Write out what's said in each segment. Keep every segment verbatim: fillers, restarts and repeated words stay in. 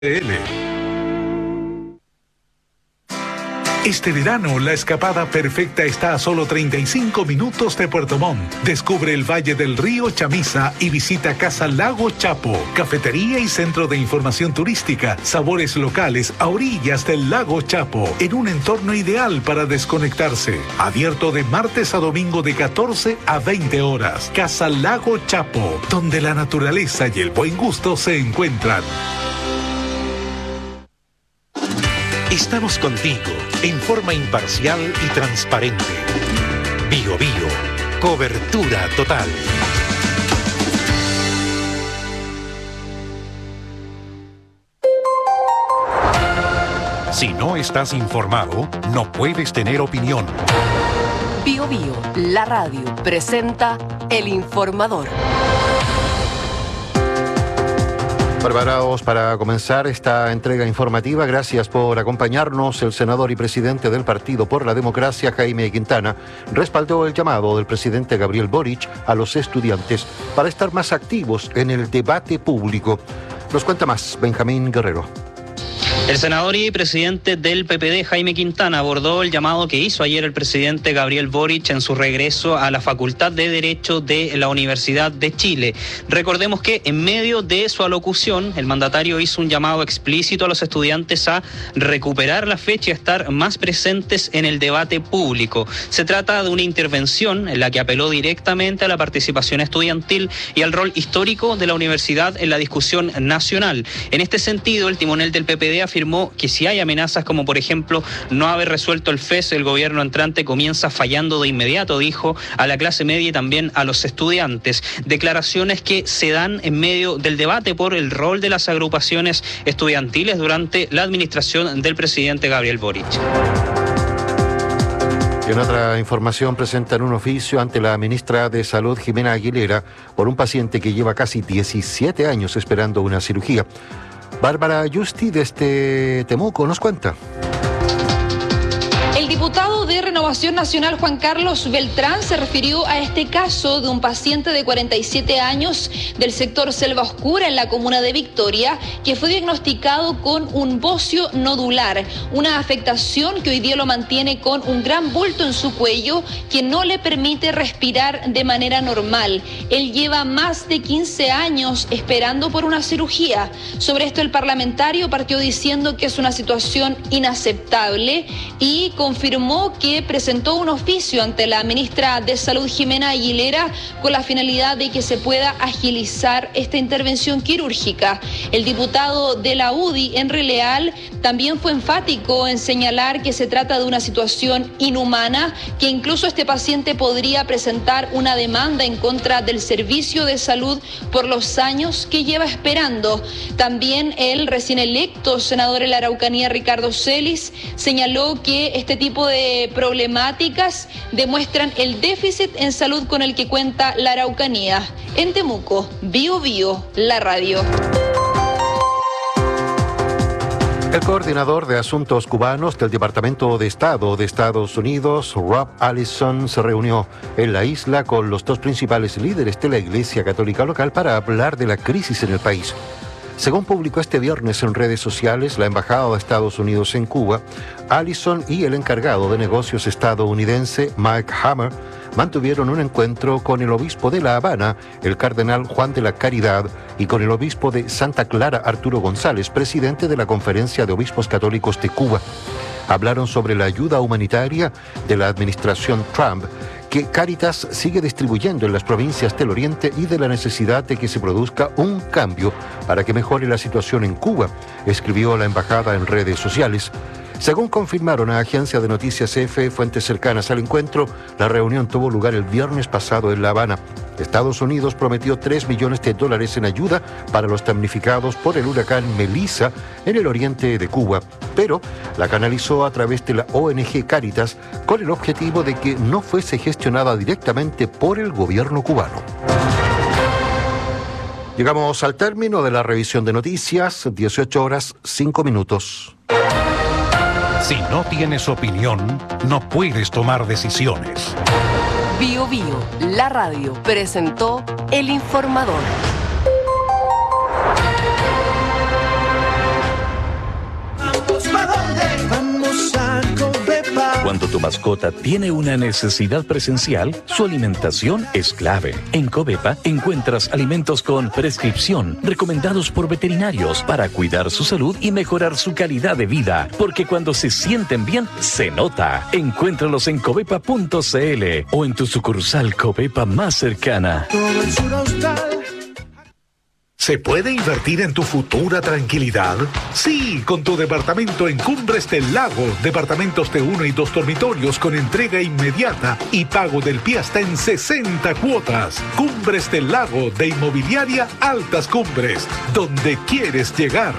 Este verano, la escapada perfecta está a solo treinta y cinco minutos de Puerto Montt. Descubre el Valle del Río Chamisa y visita Casa Lago Chapo, cafetería y centro de información turística, sabores locales a orillas del Lago Chapo, en un entorno ideal para desconectarse. Abierto de martes a domingo de catorce a veinte horas. Casa Lago Chapo, donde la naturaleza y el buen gusto se encuentran. Estamos contigo en forma imparcial y transparente. Bio Bio, cobertura total. Si no estás informado, no puedes tener opinión. Bio Bio, la radio, presenta El Informador. Preparados para comenzar esta entrega informativa. Gracias por acompañarnos. El senador y presidente del Partido por la Democracia, Jaime Quintana, respaldó el llamado del presidente Gabriel Boric a los estudiantes para estar más activos en el debate público. Nos cuenta más Benjamín Guerrero. El senador y presidente del P P D, Jaime Quintana, abordó el llamado que hizo ayer el presidente Gabriel Boric en su regreso a la Facultad de Derecho de la Universidad de Chile. Recordemos que en medio de su alocución, el mandatario hizo un llamado explícito a los estudiantes a recuperar la fecha y a estar más presentes en el debate público. Se trata de una intervención en la que apeló directamente a la participación estudiantil y al rol histórico de la universidad en la discusión nacional. En este sentido, el timonel del P P D afirmó que si hay amenazas como por ejemplo no haber resuelto el F E S, el gobierno entrante comienza fallando de inmediato, dijo a la clase media y también a los estudiantes. Declaraciones que se dan en medio del debate por el rol de las agrupaciones estudiantiles durante la administración del presidente Gabriel Boric. En otra información, presentan un oficio ante la ministra de Salud, Jimena Aguilera, por un paciente que lleva casi diecisiete años esperando una cirugía. Bárbara Yusti, desde Temuco, nos cuenta. El diputado de Renovación Nacional, Juan Carlos Beltrán, se refirió a este caso de un paciente de cuarenta y siete años del sector Selva Oscura en la comuna de Victoria, que fue diagnosticado con un bocio nodular, una afectación que hoy día lo mantiene con un gran bulto en su cuello que no le permite respirar de manera normal. Él lleva más de quince años esperando por una cirugía. Sobre esto, el parlamentario partió diciendo que es una situación inaceptable y confirmó que presentó un oficio ante la ministra de Salud, Jimena Aguilera, con la finalidad de que se pueda agilizar esta intervención quirúrgica. El diputado de la U D I, Henry Leal, también fue enfático en señalar que se trata de una situación inhumana, que incluso este paciente podría presentar una demanda en contra del servicio de salud por los años que lleva esperando. También el recién electo senador en la Araucanía, Ricardo Celis, señaló que este tipo de problemáticas demuestran el déficit en salud con el que cuenta la Araucanía. En Temuco, Bio Bio, la radio. El coordinador de asuntos cubanos del Departamento de Estado de Estados Unidos, Rob Allison, se reunió en la isla con los dos principales líderes de la Iglesia Católica local para hablar de la crisis en el país. Según publicó este viernes en redes sociales la Embajada de Estados Unidos en Cuba, Allison y el encargado de negocios estadounidense, Mike Hammer, mantuvieron un encuentro con el obispo de La Habana, el cardenal Juan de la Caridad, y con el obispo de Santa Clara, Arturo González, presidente de la Conferencia de Obispos Católicos de Cuba. Hablaron sobre la ayuda humanitaria de la administración Trump, que Cáritas sigue distribuyendo en las provincias del Oriente, y de la necesidad de que se produzca un cambio para que mejore la situación en Cuba, escribió la embajada en redes sociales. Según confirmaron a agencia de noticias E F E fuentes cercanas al encuentro, la reunión tuvo lugar el viernes pasado en La Habana. Estados Unidos prometió tres millones de dólares en ayuda para los damnificados por el huracán Melissa en el oriente de Cuba, pero la canalizó a través de la O N G Cáritas con el objetivo de que no fuese gestionada directamente por el gobierno cubano. Llegamos al término de la revisión de noticias, dieciocho horas, cinco minutos. Si no tienes opinión, no puedes tomar decisiones. Bio Bio, la radio, presentó El Informador. Cuando tu mascota tiene una necesidad presencial, su alimentación es clave. En Covepa encuentras alimentos con prescripción, recomendados por veterinarios para cuidar su salud y mejorar su calidad de vida. Porque cuando se sienten bien, se nota. Encuéntralos en covepa punto c l o en tu sucursal Covepa más cercana. ¿Se puede invertir en tu futura tranquilidad? Sí, con tu departamento en Cumbres del Lago. Departamentos de uno y dos dormitorios con entrega inmediata y pago del pie hasta en sesenta cuotas. Cumbres del Lago de Inmobiliaria Altas Cumbres, donde quieres llegar.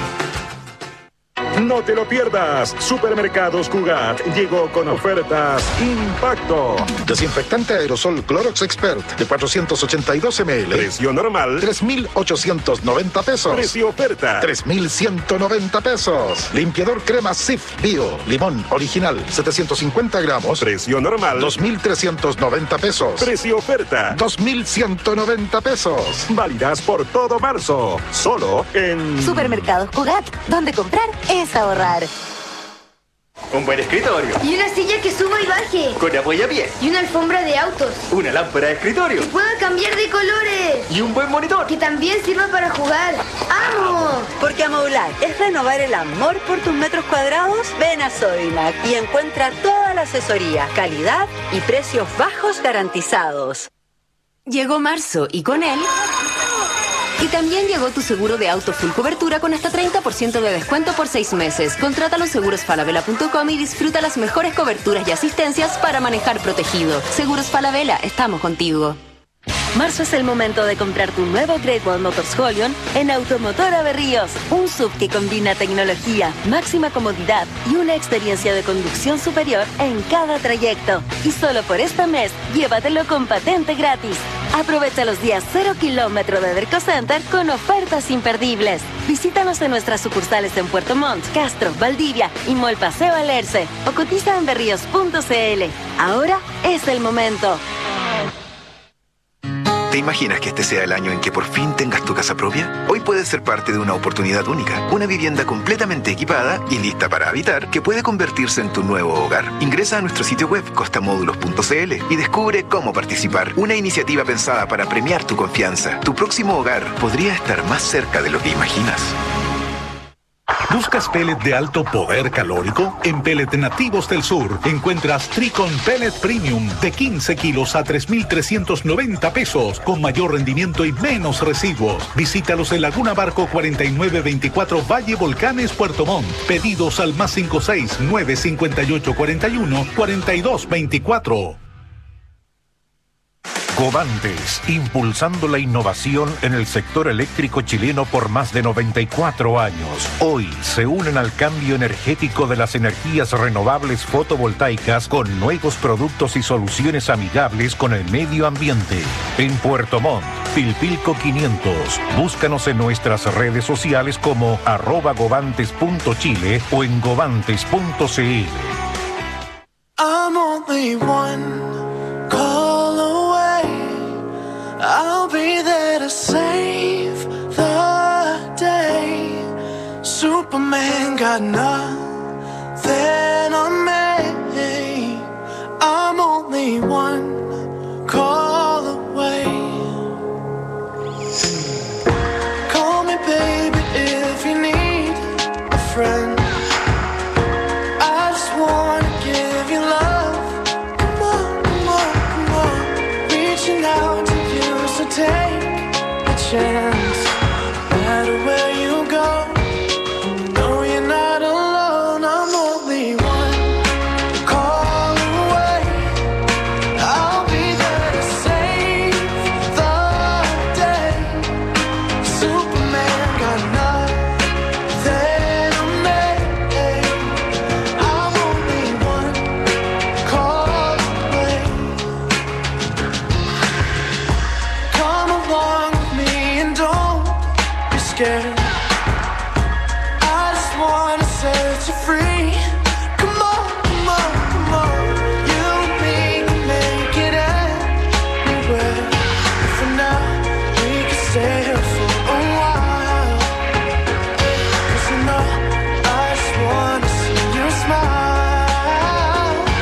No te lo pierdas. Supermercados Cugat llegó con ofertas Impacto. Desinfectante aerosol Clorox Expert de cuatrocientos ochenta y dos mililitros. Precio normal tres mil ochocientos noventa pesos. Precio oferta tres mil ciento noventa pesos. Limpiador crema Cif Bio Limón Original setecientos cincuenta gramos. Precio normal dos mil trescientos noventa pesos. Precio oferta dos mil ciento noventa pesos. Válidas por todo marzo. Solo en Supermercados Cugat, donde comprar es ahorrar. Un buen escritorio. Y una silla que suba y baje. Con apoyapiés. Y una alfombra de autos. Una lámpara de escritorio. Que pueda cambiar de colores. Y un buen monitor. Que también sirva para jugar. ¡Amo! Porque amoblar es renovar el amor por tus metros cuadrados. Ven a Sodimac y encuentra toda la asesoría, calidad y precios bajos garantizados. Llegó marzo y con él... Y también llegó tu seguro de auto full cobertura con hasta treinta por ciento de descuento por seis meses. Contrátalo en seguros falabella punto com y disfruta las mejores coberturas y asistencias para manejar protegido. Seguros Falabella, estamos contigo. Marzo es el momento de comprar tu nuevo Great Wall Motors Holion en Automotora Berríos. Un S U V que combina tecnología, máxima comodidad y una experiencia de conducción superior en cada trayecto. Y solo por este mes, llévatelo con patente gratis. Aprovecha los días cero kilómetro de Derco Center con ofertas imperdibles. Visítanos en nuestras sucursales en Puerto Montt, Castro, Valdivia y Mall Paseo Alerce o cotiza en berríos punto c l. Ahora es el momento. ¿Te imaginas que este sea el año en que por fin tengas tu casa propia? Hoy puedes ser parte de una oportunidad única, una vivienda completamente equipada y lista para habitar que puede convertirse en tu nuevo hogar. Ingresa a nuestro sitio web costamódulos punto c l y descubre cómo participar. Una iniciativa pensada para premiar tu confianza. Tu próximo hogar podría estar más cerca de lo que imaginas. ¿Buscas pellet de alto poder calórico? En Pellet Nativos del Sur encuentras Tricon Pellet Premium de quince kilos a tres mil trescientos noventa pesos con mayor rendimiento y menos residuos. Visítalos en Laguna Barco cuarenta y nueve veinticuatro Valle Volcanes, Puerto Montt. Pedidos al más cinco seis nueve cinco ocho cuatro uno cuatro dos veinticuatro. Covantes, impulsando la innovación en el sector eléctrico chileno por más de noventa y cuatro años. Hoy se unen al cambio energético de las energías renovables fotovoltaicas con nuevos productos y soluciones amigables con el medio ambiente. En Puerto Montt, Pilpilco quinientos. Búscanos en nuestras redes sociales como arroba govantes punto chile o en govantes punto c l. I'm only one call away. I'll be there to save the day. Superman got nothing on me. I'm only one call away. Call me baby if you need a friend. I just wanna give you love. Come on, come on, come on. Reaching out to you, so take a chance. No matter where you go, no, you're not alone. I'm only one call away. I'll be there to save the day. Superman got nothing on me. I'm only one call away. Come along with me and don't be scared. I just wanna set you free. Come on, come on, come on. You and me can make it anywhere. For now, we can stay here for a while. 'Cause you know, I just wanna see you smile.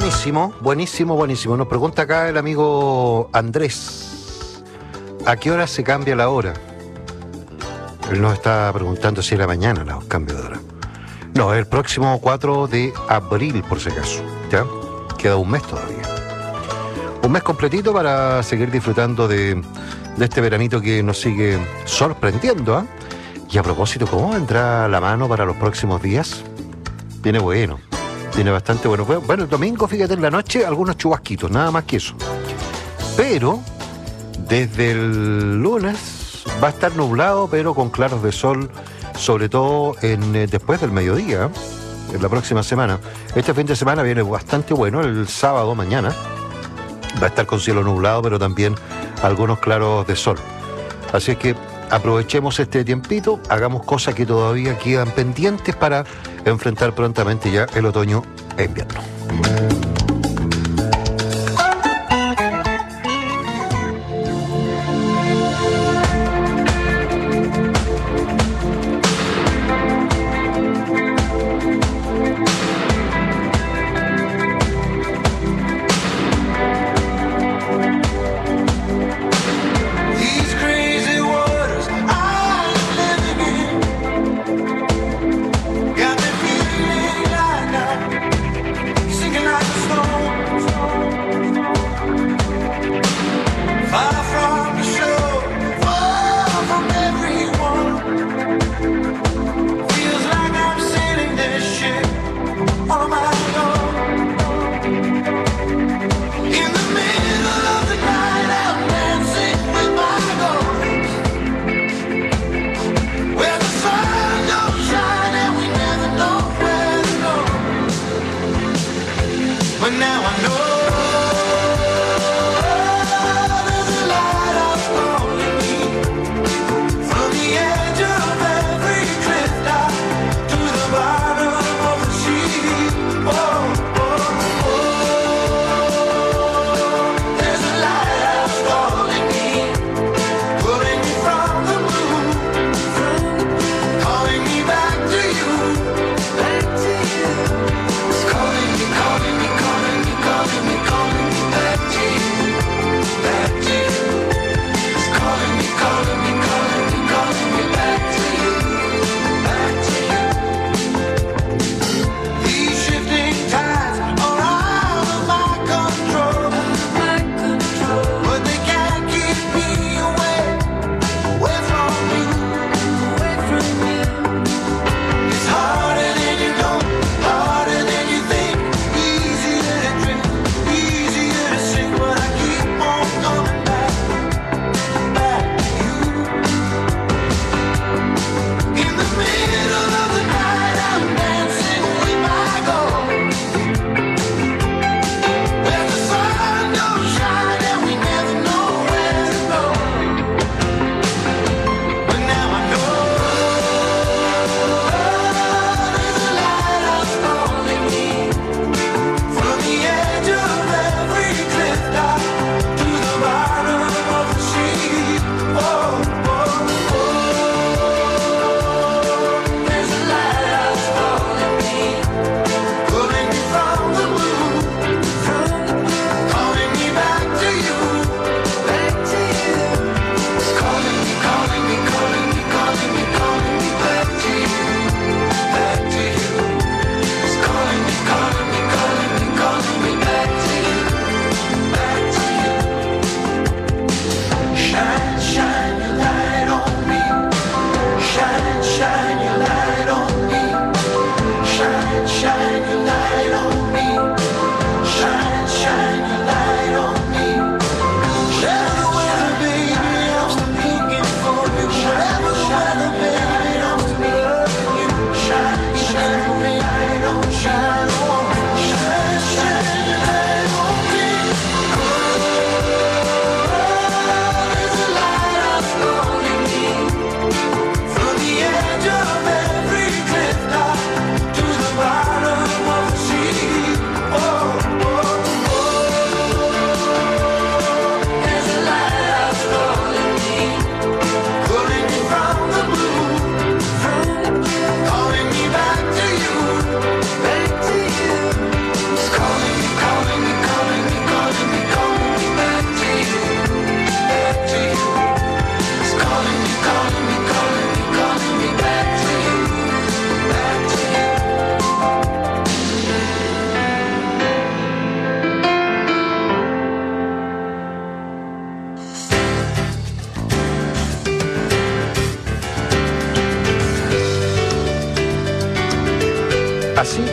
Buenísimo, buenísimo, buenísimo. Nos pregunta acá el amigo Andrés, ¿a qué hora se cambia la hora? Él nos está preguntando si era mañana los cambios de hora. No, el próximo cuatro de abril, por si acaso. ¿Ya? Queda un mes todavía. Un mes completito para seguir disfrutando de, de este veranito que nos sigue sorprendiendo, ¿eh? Y a propósito, ¿cómo vendrá la mano para los próximos días? Viene bueno. Tiene bastante bueno. Bueno, el domingo, fíjate, en la noche, algunos chubasquitos, nada más que eso. Pero, desde el lunes va a estar nublado, pero con claros de sol, sobre todo en, eh, después del mediodía, en la próxima semana. Este fin de semana viene bastante bueno, el sábado mañana. Va a estar con cielo nublado, pero también algunos claros de sol. Así es que aprovechemos este tiempito, hagamos cosas que todavía quedan pendientes para enfrentar prontamente ya el otoño e invierno. Calling me, calling me, calling me, calling me.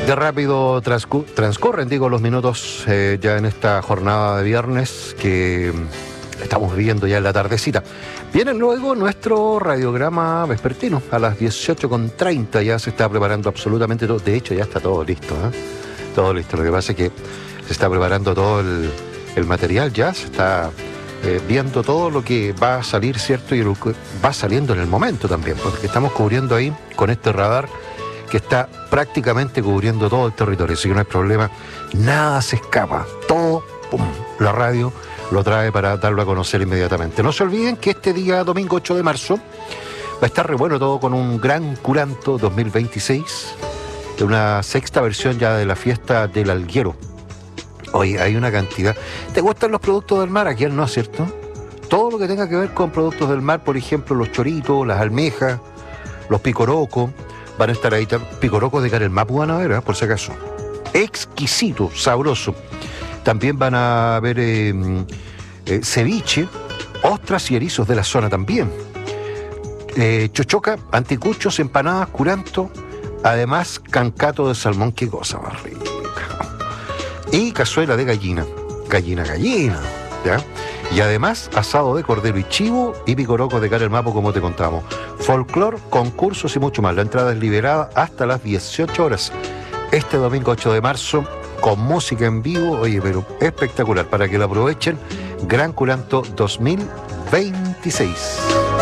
De rápido transcu- transcurren, digo, los minutos eh, ya en esta jornada de viernes que estamos viviendo ya en la tardecita. Viene luego nuestro radiograma vespertino a las dieciocho con treinta. Ya se está preparando absolutamente todo. De hecho, ya está todo listo, ¿eh? Todo listo. Lo que pasa es que se está preparando todo el, el material ya. Se está eh, viendo todo lo que va a salir, ¿cierto? Y lo que va saliendo en el momento también. Porque estamos cubriendo ahí con este radar que está prácticamente cubriendo todo el territorio. Así que no hay problema. Nada se escapa. Todo, pum, la radio lo trae para darlo a conocer inmediatamente. No se olviden que este día, domingo ocho de marzo, va a estar re bueno todo con un gran curanto dos mil veintiséis, de una sexta versión ya de la fiesta del Alguero. Oye, hay una cantidad. ¿Te gustan los productos del mar? ¿A quién no, cierto? Todo lo que tenga que ver con productos del mar, por ejemplo, los choritos, las almejas, los picorocos, van a estar ahí. Picorocos de Carelmapu van a ver, ¿eh? Por si acaso. Exquisito, sabroso. También van a ver eh, eh, ceviche, ostras y erizos de la zona también. Eh, chochoca, anticuchos, empanadas, curanto. Además, cancato de salmón, qué cosa más rica. Y cazuela de gallina. Gallina, gallina. ¿Ya? Y además, asado de cordero y chivo y picoroco de Carelmapu, como te contamos. Folclor, concursos y mucho más. La entrada es liberada hasta las dieciocho horas. Este domingo ocho de marzo, con música en vivo, oye, pero espectacular, para que lo aprovechen. Gran Curanto dos mil veintiséis.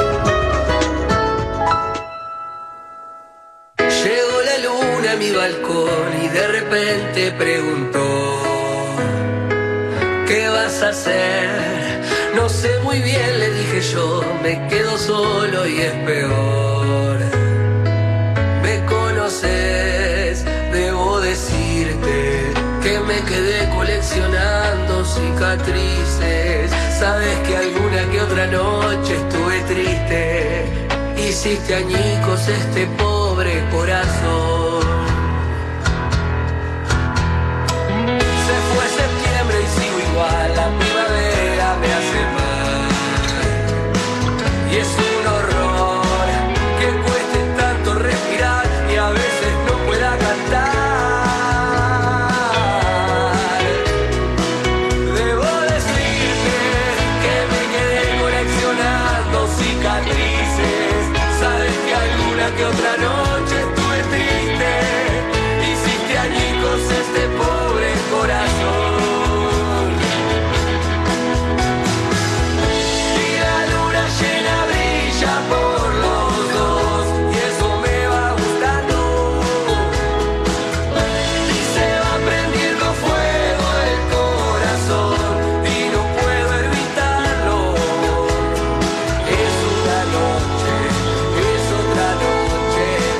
Llegó la luna a mi balcón y de repente preguntó: ¿qué vas a hacer? No sé muy bien, le dije yo, me quedo solo y es peor. Me conoces, debo decirte que me quedé coleccionando cicatrices. Sabes que alguna que otra noche estuve triste. Hiciste añicos este pobre corazón. Se fue septiembre y sigo igual, la primavera me hace mal. Y es un horror que cueste tanto respirar y a veces no pueda cantar. Debo decirte que me quedé coleccionando cicatrices. Sabes que alguna que otra noche estuve triste. Hiciste añicos este pobre corazón. Y la luna llena brilla por los dos y eso me va gustando. Y se va prendiendo fuego el corazón y no puedo evitarlo. Es una noche, es otra noche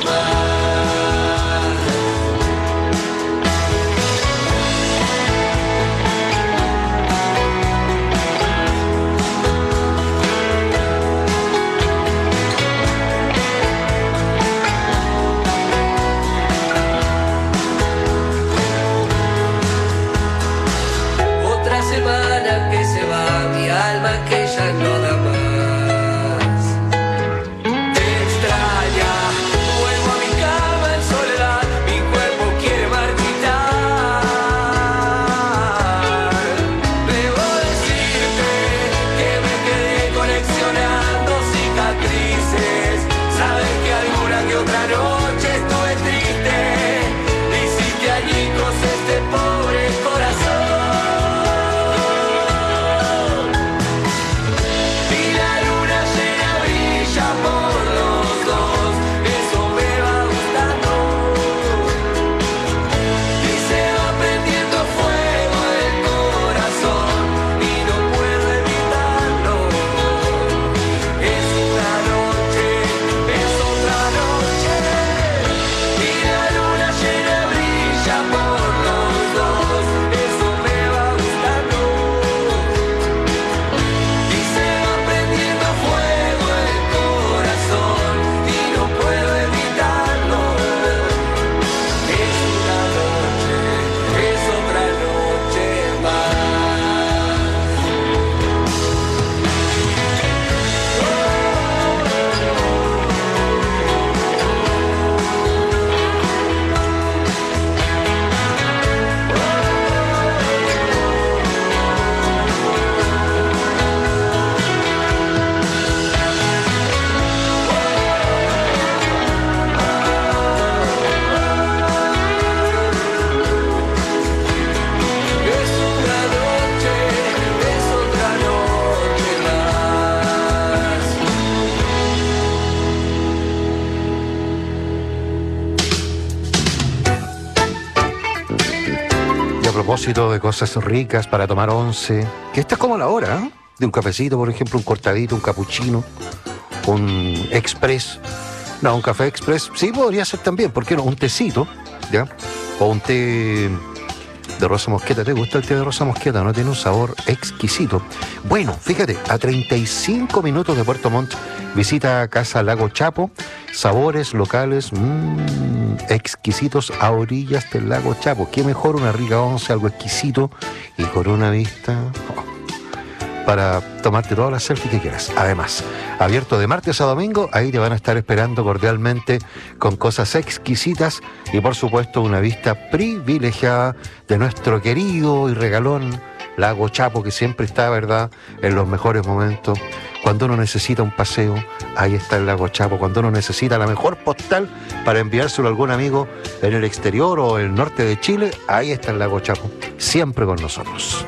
propósito de cosas ricas para tomar once, que esta es como la hora, ¿eh? De un cafecito, por ejemplo, un cortadito, un cappuccino, un express. No, un café express, sí podría ser también, ¿por qué no? Un tecito, ¿ya? O un té de rosa mosqueta. ¿Te gusta el té de rosa mosqueta? ¿No? Tiene un sabor exquisito. Bueno, fíjate, a treinta y cinco minutos de Puerto Montt, visita Casa Lago Chapo. Sabores locales mmm, exquisitos a orillas del Lago Chapo. Qué mejor una rica once, algo exquisito y con una vista... Oh, para tomarte todas las selfies que quieras. Además, abierto de martes a domingo, ahí te van a estar esperando cordialmente con cosas exquisitas y por supuesto una vista privilegiada de nuestro querido y regalón Lago Chapo, que siempre está, ¿verdad?, en los mejores momentos. Cuando uno necesita un paseo, ahí está el Lago Chapo. Cuando uno necesita la mejor postal para enviárselo a algún amigo en el exterior o el norte de Chile, ahí está el Lago Chapo, siempre con nosotros.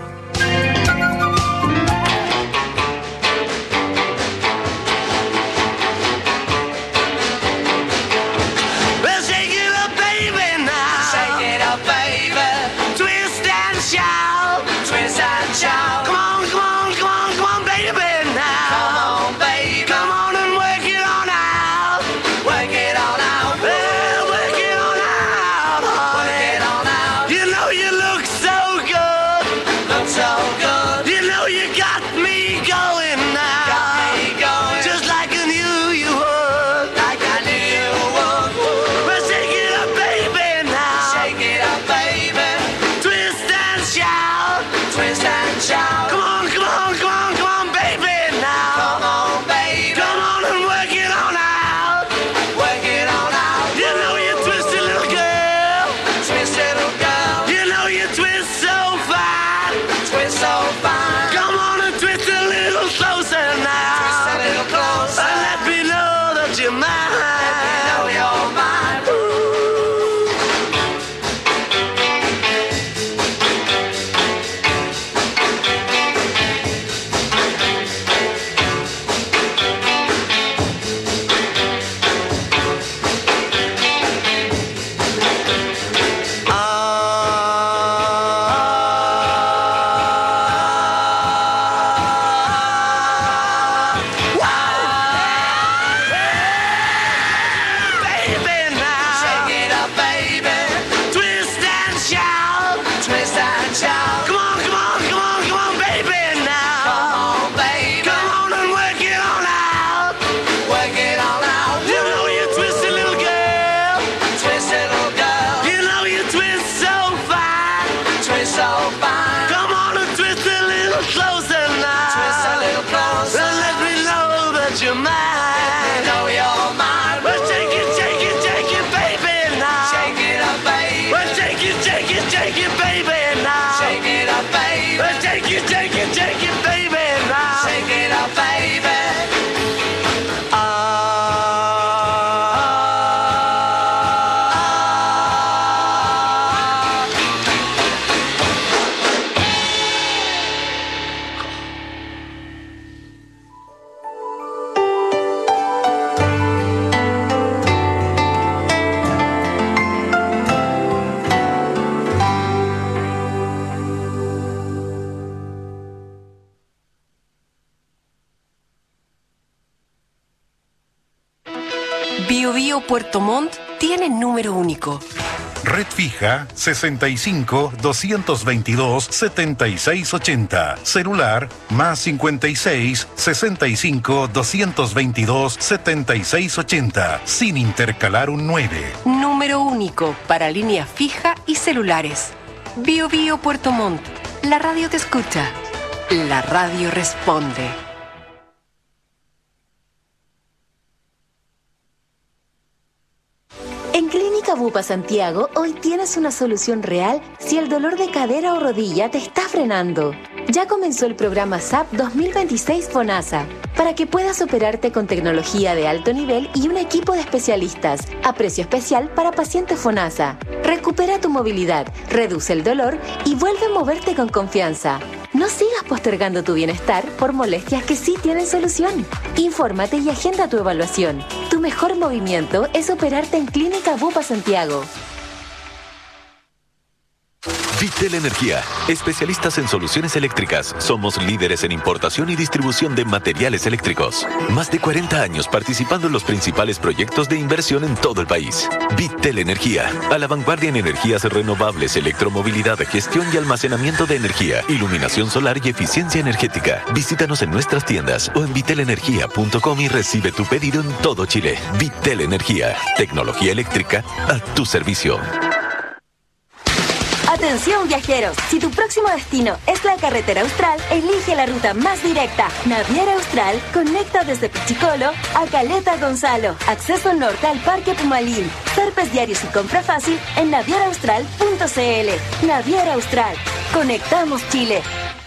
Bio Bio Puerto Montt tiene número único. Red fija sesenta y cinco, doscientos veintidós, setenta y seis ochenta. Celular más cincuenta y seis, sesenta y cinco, doscientos veintidós, setenta y seis ochenta. Sin intercalar un nueve. Número único para línea fija y celulares. Bio Bio Puerto Montt. La radio te escucha. La radio responde. En Clínica Bupa Santiago, hoy tienes una solución real si el dolor de cadera o rodilla te está frenando. Ya comenzó el programa S A P dos mil veintiséis FONASA, para que puedas operarte con tecnología de alto nivel y un equipo de especialistas, a precio especial para pacientes FONASA. Recupera tu movilidad, reduce el dolor y vuelve a moverte con confianza. No sigas postergando tu bienestar por molestias que sí tienen solución. Infórmate y agenda tu evaluación. Tu mejor movimiento es operarte en Clínica Bupa Santiago. Vitel Energía, especialistas en soluciones eléctricas. Somos líderes en importación y distribución de materiales eléctricos. Más de cuarenta años participando en los principales proyectos de inversión en todo el país. Vitel Energía, a la vanguardia en energías renovables, electromovilidad, gestión y almacenamiento de energía, iluminación solar y eficiencia energética. Visítanos en nuestras tiendas o en vitel energía punto com y recibe tu pedido en todo Chile. Vitel Energía, tecnología eléctrica a tu servicio. Atención viajeros, si tu próximo destino es la carretera austral, elige la ruta más directa. Naviera Austral conecta desde Pichicolo a Caleta Gonzalo. Acceso norte al Parque Pumalín. Zarpes diarios y compra fácil en naviera austral punto c l. Naviera Austral. Conectamos Chile.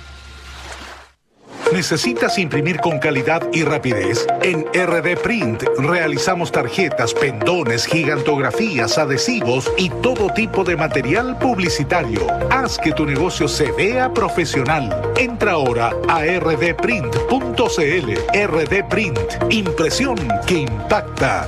¿Necesitas imprimir con calidad y rapidez? En R D Print realizamos tarjetas, pendones, gigantografías, adhesivos y todo tipo de material publicitario. Haz que tu negocio se vea profesional. Entra ahora a r d print punto c l. R D Print, impresión que impacta.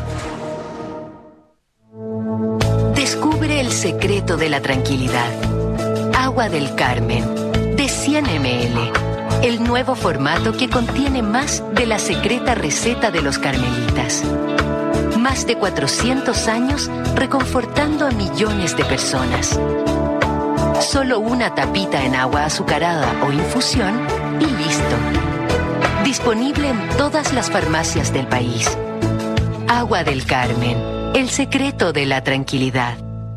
Descubre el secreto de la tranquilidad. Agua del Carmen, de cien mililitros. El nuevo formato que contiene más de la secreta receta de los carmelitas. Más de cuatrocientos años reconfortando a millones de personas. Solo una tapita en agua azucarada o infusión y listo. Disponible en todas las farmacias del país. Agua del Carmen, el secreto de la tranquilidad.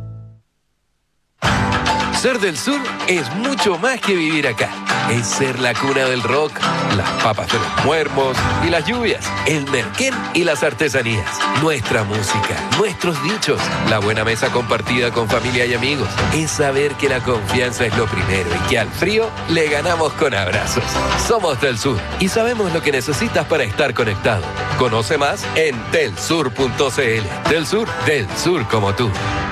Ser del sur es mucho más que vivir acá. Es ser la cuna del rock, las papas de los muermos y las lluvias, el merquén y las artesanías, nuestra música, nuestros dichos, la buena mesa compartida con familia y amigos. Es saber que la confianza es lo primero y que al frío le ganamos con abrazos. Somos del sur y sabemos lo que necesitas para estar conectado. Conoce más en telsur punto c l. Del sur, del sur como tú.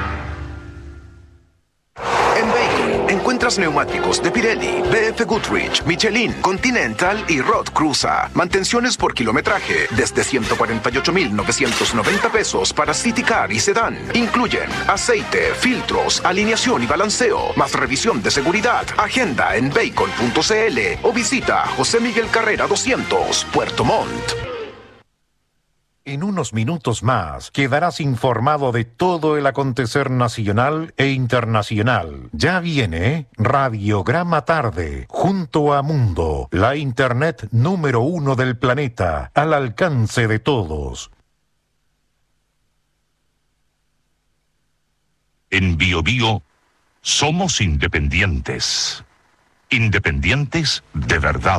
Encuentras neumáticos de Pirelli, B F Goodrich, Michelin, Continental y Roth Cruza. Mantenciones por kilometraje desde ciento cuarenta y ocho mil novecientos noventa pesos para City Car y Sedán. Incluyen aceite, filtros, alineación y balanceo, más revisión de seguridad. Agenda en bacon punto c l o visita José Miguel Carrera doscientos, Puerto Montt. En unos minutos más quedarás informado de todo el acontecer nacional e internacional. Ya viene Radiograma Tarde, junto a Mundo, la internet número uno del planeta, al alcance de todos. En Bio Bio somos independientes. Independientes de verdad.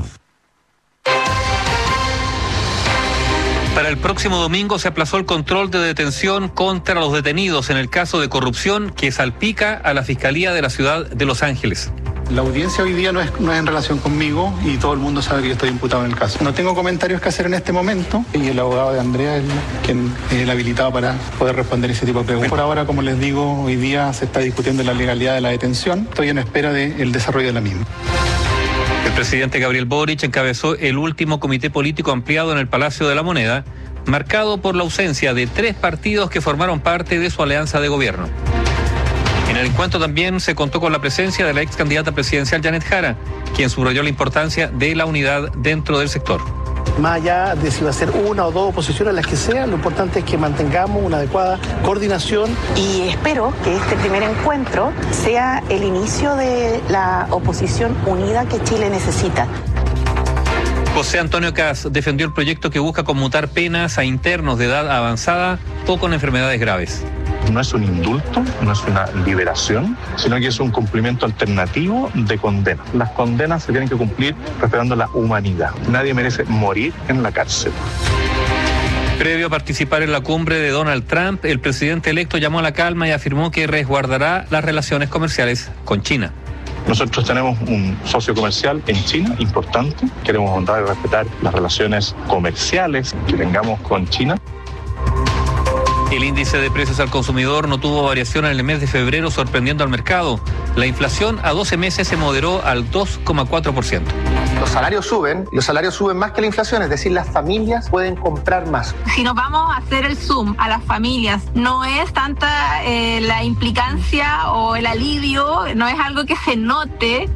Para el próximo domingo se aplazó el control de detención contra los detenidos en el caso de corrupción que salpica a la Fiscalía de la Ciudad de Los Ángeles. La audiencia hoy día no es, no es en relación conmigo y todo el mundo sabe que yo estoy imputado en el caso. No tengo comentarios que hacer en este momento y el abogado de Andrea es quien es el habilitado para poder responder ese tipo de preguntas. Por ahora, como les digo, hoy día se está discutiendo la legalidad de la detención. Estoy en espera del desarrollo de la misma. El presidente Gabriel Boric encabezó el último comité político ampliado en el Palacio de la Moneda, marcado por la ausencia de tres partidos que formaron parte de su alianza de gobierno. En el encuentro también se contó con la presencia de la ex candidata presidencial Janet Jara, quien subrayó la importancia de la unidad dentro del sector. Más allá de si va a ser una o dos oposiciones, las que sean, lo importante es que mantengamos una adecuada coordinación. Y espero que este primer encuentro sea el inicio de la oposición unida que Chile necesita. José Antonio Caz defendió el proyecto que busca conmutar penas a internos de edad avanzada o con enfermedades graves. No es un indulto, no es una liberación, sino que es un cumplimiento alternativo de condena. Las condenas se tienen que cumplir respetando la humanidad. Nadie merece morir en la cárcel. Previo a participar en la cumbre de Donald Trump, el presidente electo llamó a la calma y afirmó que resguardará las relaciones comerciales con China. Nosotros tenemos un socio comercial en China importante. Queremos honrar y respetar las relaciones comerciales que tengamos con China. El índice de precios al consumidor no tuvo variación en el mes de febrero, sorprendiendo al mercado. La inflación a doce meses se moderó al dos coma cuatro por ciento. Los salarios suben, los salarios suben más que la inflación, es decir, las familias pueden comprar más. Si nos vamos a hacer el zoom a las familias, no es tanta eh, la implicancia o el alivio, no es algo que se note.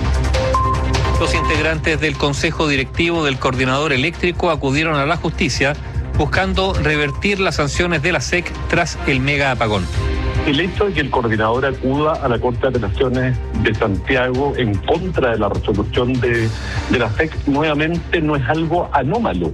Los integrantes del Consejo Directivo del Coordinador Eléctrico acudieron a la justicia buscando revertir las sanciones de la S E C tras el mega apagón. El hecho de que el coordinador acuda a la Corte de Apelaciones de Santiago en contra de la resolución de, de la S E C nuevamente no es algo anómalo.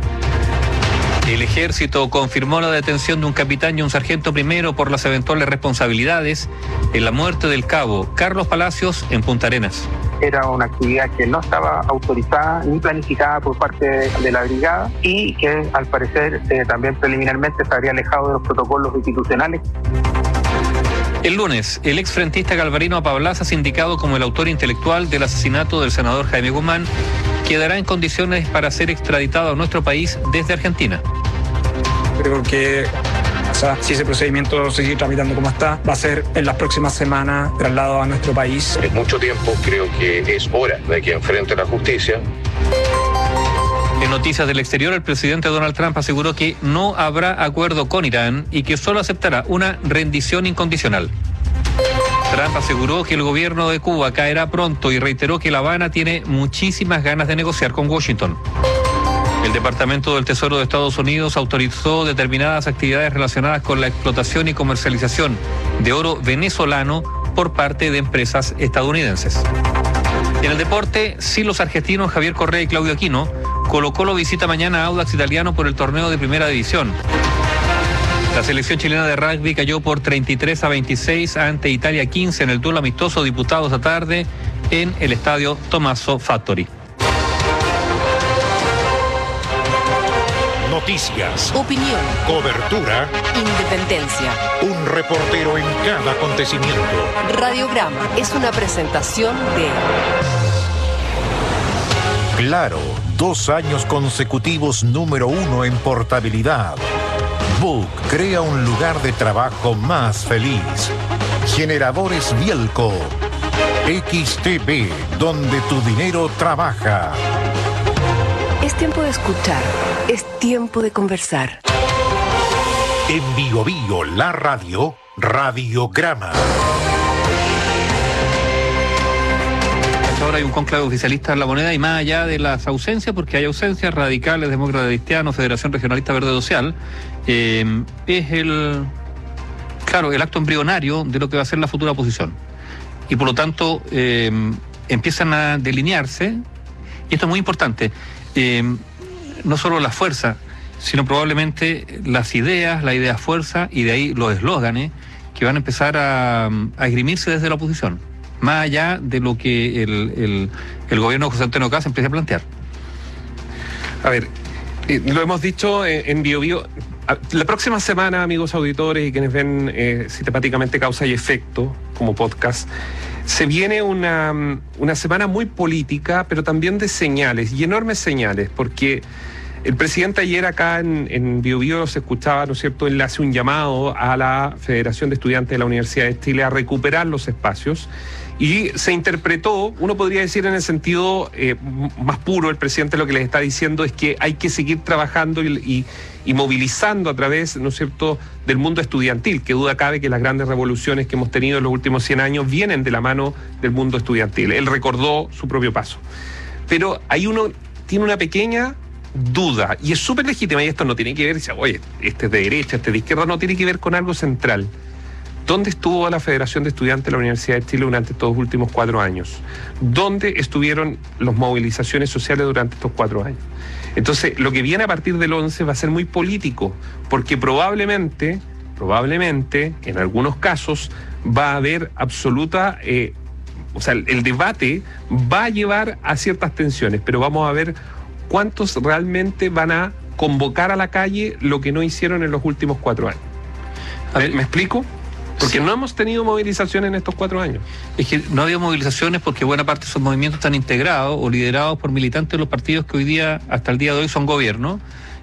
El Ejército confirmó la detención de un capitán y un sargento primero por las eventuales responsabilidades en la muerte del cabo Carlos Palacios en Punta Arenas. Era una actividad que no estaba autorizada ni planificada por parte de la brigada y que al parecer eh, también preliminarmente se habría alejado de los protocolos institucionales. El lunes, el exfrentista Galvarino Apablaza, sindicado como el autor intelectual del asesinato del senador Jaime Guzmán, quedará en condiciones para ser extraditado a nuestro país desde Argentina. Creo que, o sea, si ese procedimiento sigue tramitando como está, va a ser en las próximas semanas trasladado a nuestro país. En mucho tiempo creo que es hora de que enfrente la justicia. En noticias del exterior, el presidente Donald Trump aseguró que no habrá acuerdo con Irán y que solo aceptará una rendición incondicional. Trump aseguró que el gobierno de Cuba caerá pronto y reiteró que La Habana tiene muchísimas ganas de negociar con Washington. El Departamento del Tesoro de Estados Unidos autorizó determinadas actividades relacionadas con la explotación y comercialización de oro venezolano por parte de empresas estadounidenses. En el deporte, sí, los argentinos Javier Correa y Claudio Aquino. Colo-Colo visita mañana a Audax Italiano por el torneo de Primera División. La selección chilena de rugby cayó por treinta y tres a veintiséis ante Italia quince en el duelo amistoso disputado esta tarde en el estadio Tommaso Fattori. Noticias, opinión, cobertura, independencia. Un reportero en cada acontecimiento. Radiograma es una presentación de Claro, dos años consecutivos número uno en portabilidad. Book crea un lugar de trabajo más feliz. Generadores Bielco. X T V, donde tu dinero trabaja. Es tiempo de escuchar, es tiempo de conversar. En Bio Bio, la radio, Radiograma. Ahora hay un cónclave oficialista en La Moneda y más allá de las ausencias, porque hay ausencias, radicales, demócratas cristianos, Federación Regionalista Verde Social, eh, es el, claro, el acto embrionario de lo que va a ser la futura oposición. Y por lo tanto eh, empiezan a delinearse, y esto es muy importante, eh, no solo la fuerza, sino probablemente las ideas, la idea fuerza, y de ahí los eslóganes que van a empezar a, a esgrimirse desde la oposición, más allá de lo que el, el, el gobierno de José Antonio Caz empieza a plantear. A ver, eh, lo hemos dicho en, en Bio Bio. La próxima semana, amigos auditores y quienes ven eh, Sistemáticamente Causa y Efecto como podcast, se viene una, una semana muy política, pero también de señales, y enormes señales, porque el presidente ayer acá en, en Bio Bio se escuchaba, ¿no es cierto?, él hace un llamado a la Federación de Estudiantes de la Universidad de Chile a recuperar los espacios, y se interpretó, uno podría decir en el sentido eh, más puro, el presidente lo que les está diciendo es que hay que seguir trabajando y, y, y movilizando a través, ¿no es cierto?, del mundo estudiantil, que duda cabe que las grandes revoluciones que hemos tenido en los últimos cien años vienen de la mano del mundo estudiantil. Él recordó su propio paso. Pero ahí uno tiene una pequeña duda, y es súper legítima, y esto no tiene que ver, dice, oye, este es de derecha, este es de izquierda, no, tiene que ver con algo central. ¿Dónde estuvo la Federación de Estudiantes de la Universidad de Chile durante estos últimos cuatro años? ¿Dónde estuvieron las movilizaciones sociales durante estos cuatro años? Entonces, lo que viene a partir del once va a ser muy político, porque probablemente, probablemente, en algunos casos, va a haber absoluta, eh, o sea, el, el debate va a llevar a ciertas tensiones, pero vamos a ver cuántos realmente van a convocar a la calle lo que no hicieron en los últimos cuatro años. ¿Me, ¿me explico? Porque sí, no hemos tenido movilizaciones en estos cuatro años. Es que no ha habido movilizaciones porque buena parte de esos movimientos están integrados o liderados por militantes de los partidos que hoy día, hasta el día de hoy, son gobierno.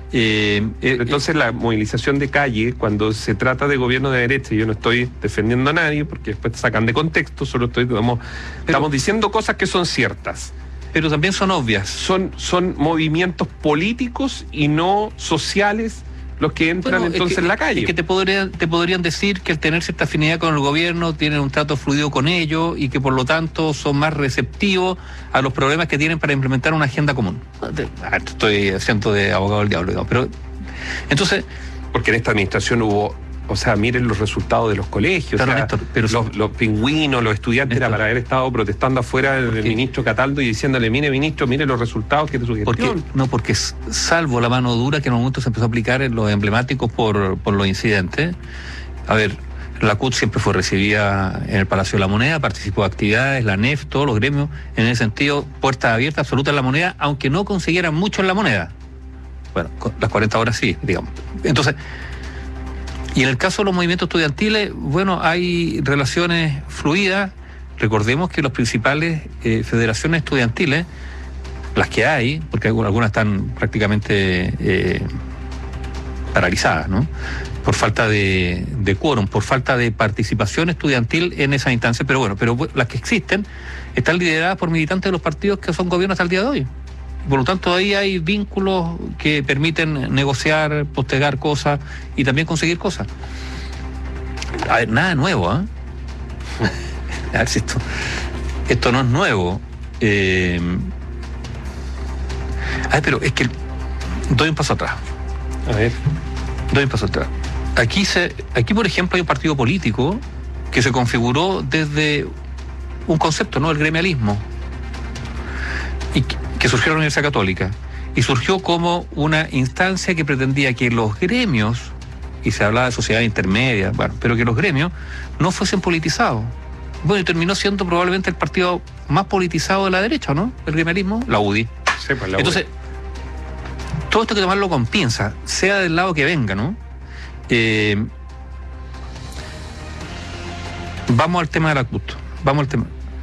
Eh, eh, Entonces la movilización de calle, cuando se trata de gobierno de derecha, y yo no estoy defendiendo a nadie porque después te sacan de contexto, solo estoy estamos, pero, estamos diciendo cosas que son ciertas. Pero también son obvias. Son, son movimientos políticos y no sociales los que entran bueno, entonces que, en la calle. Es que te, podría, te podrían decir que al tener cierta afinidad con el gobierno tienen un trato fluido con ellos y que por lo tanto son más receptivos a los problemas que tienen para implementar una agenda común. Estoy haciendo de abogado del diablo, digamos, pero entonces... Porque en esta administración hubo... O sea, miren los resultados de los colegios. Claro, o sea, Néstor, pero los, los pingüinos, los estudiantes, Néstor, era para haber estado protestando afuera del ministro Cataldo y diciéndole, mire ministro, mire los resultados que te su gestión. Porque, no, porque salvo la mano dura que en un momento se empezó a aplicar en los emblemáticos por, por los incidentes, a ver, la C U T siempre fue recibida en el Palacio de la Moneda, participó de actividades, la N E F, todos los gremios, en ese sentido, puertas abiertas absolutas en la Moneda, aunque no consiguieran mucho en la Moneda. Bueno, las cuarenta horas sí, digamos. Entonces... Y en el caso de los movimientos estudiantiles, bueno, hay relaciones fluidas. Recordemos que las principales eh, federaciones estudiantiles, las que hay, porque algunas están prácticamente eh, paralizadas, ¿no? Por falta de, de quórum, por falta de participación estudiantil en esa instancia, pero bueno, pero las que existen están lideradas por militantes de los partidos que son gobiernos hasta el día de hoy. Por lo tanto, ahí hay vínculos que permiten negociar, postergar cosas y también conseguir cosas. A ver, nada nuevo, ¿eh? A ver si esto, esto no es nuevo. Eh, a ver, pero es que doy un paso atrás. A ver. Doy un paso atrás. Aquí, se, aquí, por ejemplo, hay un partido político que se configuró desde un concepto, ¿no? El gremialismo. Y que, que surgió en la Universidad Católica y surgió como una instancia que pretendía que los gremios, y se hablaba de sociedad intermedia, bueno, pero que los gremios no fuesen politizados. Bueno, y terminó siendo probablemente el partido más politizado de la derecha, ¿no? El gremialismo, la U D I. Sí, pues la Entonces, U D I. todo esto hay que tomarlo con pinza, sea del lado que venga, ¿no? Eh, vamos al tema de la C U T. Vamos al tema.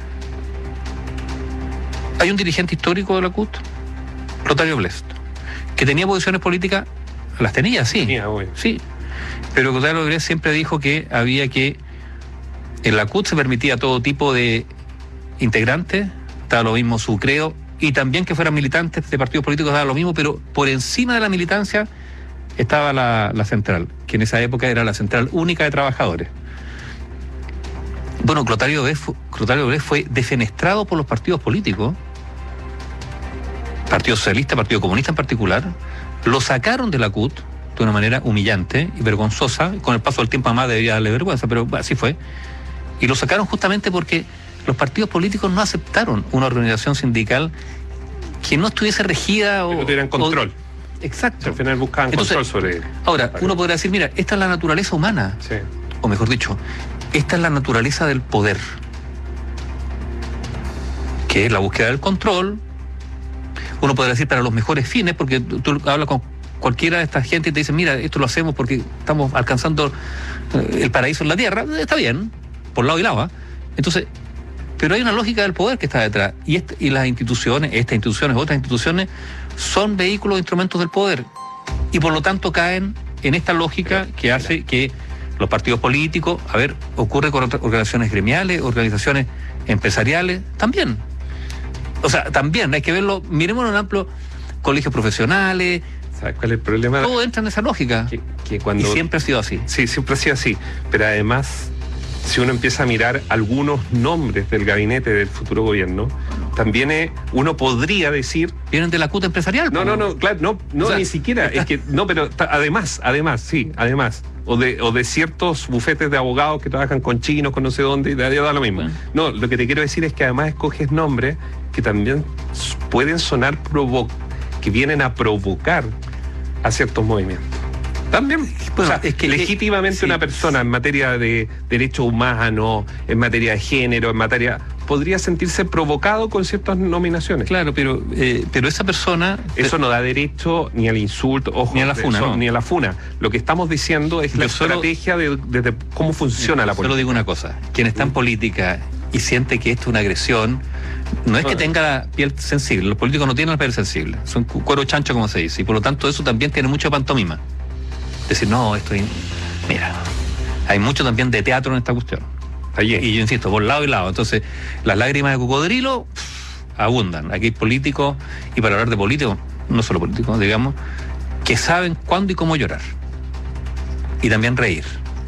Hay un dirigente histórico de la C U T, Clotario Blest, que tenía posiciones políticas, las tenía, sí, tenía, bueno. sí, pero Clotario Blest siempre dijo que había que, en la C U T se permitía todo tipo de integrantes, estaba lo mismo su credo, y también que fueran militantes de partidos políticos, daba lo mismo, pero por encima de la militancia estaba la, la central, que en esa época era la central única de trabajadores. Bueno, Clotario Blest fue, Clotario Blest fue defenestrado por los partidos políticos, Partido Socialista, Partido Comunista en particular, lo sacaron de la C U T de una manera humillante y vergonzosa, con el paso del tiempo además debería darle vergüenza, pero así fue, y lo sacaron justamente porque los partidos políticos no aceptaron una organización sindical que no estuviese regida o... Que no tuvieran control. O, exacto. Al final buscaban Entonces, control sobre... Ahora, uno podría decir, mira, esta es la naturaleza humana, sí. O mejor dicho, esta es la naturaleza del poder, que es la búsqueda del control. Uno podría decir para los mejores fines, porque tú, tú hablas con cualquiera de esta gente y te dicen, mira, esto lo hacemos porque estamos alcanzando el paraíso en la tierra. Está bien, por lado y lado, ¿eh? Entonces, pero hay una lógica del poder que está detrás, y, este, y las instituciones, estas instituciones, otras instituciones, son vehículos, instrumentos del poder, y por lo tanto caen en esta lógica que hace que los partidos políticos, a ver, ocurre con organizaciones gremiales, organizaciones empresariales, también. O sea, también hay que verlo, miremos en amplio, colegios profesionales. ¿Sabes cuál es el problema? Todo entra en esa lógica. Que, que cuando, y siempre ha sido así. Sí, siempre ha sido así. Pero además, si uno empieza a mirar algunos nombres del gabinete del futuro gobierno, también es, uno podría decir... Vienen de la C U T empresarial. No, no, no, claro, no, no, o sea, ni siquiera. Está... Es que, no, pero ta, además, además, sí, además. O de, o de ciertos bufetes de abogados que trabajan con chinos, con no sé dónde, y da, da lo mismo. Bueno. No, lo que te quiero decir es que además escoges nombres que también pueden sonar provo que vienen a provocar a ciertos movimientos. También, bueno, o sea, es que legítimamente sí, una persona en materia de derechos humanos, en materia de género, en materia... podría sentirse provocado con ciertas nominaciones. Claro, pero eh, pero esa persona... Eso no da derecho ni al insulto, ojo, ni a la funa. Eso, No. Ni a la funa. Lo que estamos diciendo es Yo la solo, estrategia de, de, de cómo funciona la política. Solo digo una cosa, quien está en política y siente que esto es una agresión, no es que tenga la piel sensible, los políticos no tienen la piel sensible, son cuero chancho como se dice, y por lo tanto eso también tiene mucho pantomima. Decir, no, esto es... Mira, hay mucho también de teatro en esta cuestión. Y yo insisto, por lado y lado. Entonces, las lágrimas de cocodrilo pff, abundan. Aquí hay políticos, y para hablar de políticos, no solo políticos, digamos, que saben cuándo y cómo llorar. Y también reír.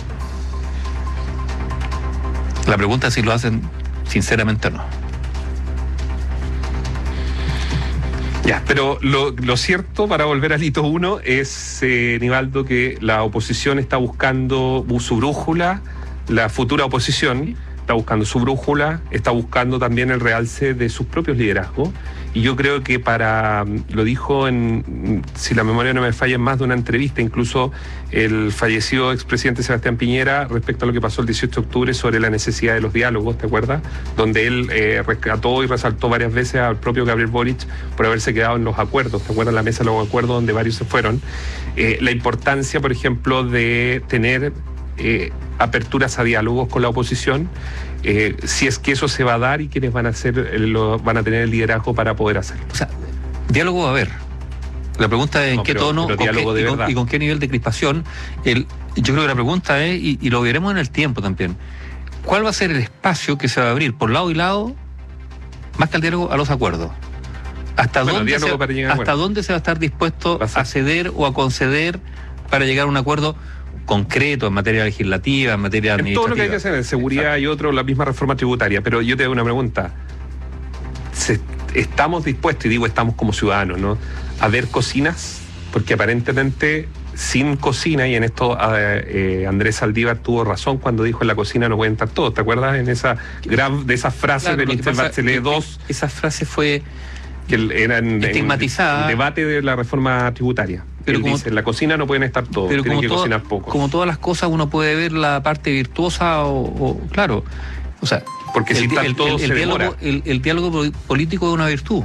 La pregunta es si lo hacen sinceramente o no. Ya, pero lo, lo cierto, para volver al hito uno, es, eh, Nivaldo, que la oposición está buscando su brújula, la futura oposición está buscando su brújula, está buscando también el realce de sus propios liderazgos. Y yo creo que para, lo dijo en, si la memoria no me falla, en más de una entrevista, incluso el fallecido expresidente Sebastián Piñera, respecto a lo que pasó el dieciocho de octubre sobre la necesidad de los diálogos, ¿te acuerdas? Donde él eh, rescató y resaltó varias veces al propio Gabriel Boric por haberse quedado en los acuerdos, ¿te acuerdas? La mesa de los acuerdos donde varios se fueron. Eh, la importancia, por ejemplo, de tener eh, aperturas a diálogos con la oposición, eh, si es que eso se va a dar y quienes van a hacer eh, lo, van a tener el liderazgo para poder hacerlo. O sea, diálogo va a haber. La pregunta es en no, qué pero, tono pero con qué, y, con, y con qué nivel de crispación. El, yo creo que la pregunta es, y, y lo veremos en el tiempo también, ¿cuál va a ser el espacio que se va a abrir por lado y lado, más que al diálogo, a los acuerdos? ¿Hasta, bueno, dónde, se, hasta dónde se va a estar dispuesto a ceder o a conceder para llegar a un acuerdo concreto en materia legislativa, en materia administrativa? Todo lo que hay que hacer en seguridad. Exacto. Y otro, la misma reforma tributaria. Pero yo te hago una pregunta. Se, estamos dispuestos, y digo estamos como ciudadanos, ¿no?, a ver cocinas, porque aparentemente sin cocina, y en esto eh, Andrés Saldívar tuvo razón cuando dijo en la cocina no pueden estar todos, ¿te acuerdas? En esa gran, de esas frases, claro, de mister Bachelet dos. Esa frase fue que eran estigmatizada. En el debate de la reforma tributaria. Pero él como, dice, en la cocina no pueden estar todos, pero tienen que toda, cocinar pocos. Como todas las cosas, uno puede ver la parte virtuosa o, o claro, o sea, porque el, si están todos el, el, se diálogo, demora. El, el diálogo político es una virtud.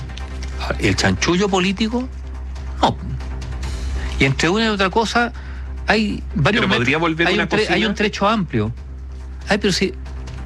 El chanchullo político, no. Y entre una y otra cosa hay varios pero podría volver hay, una un tre, hay un trecho amplio. Ay, pero si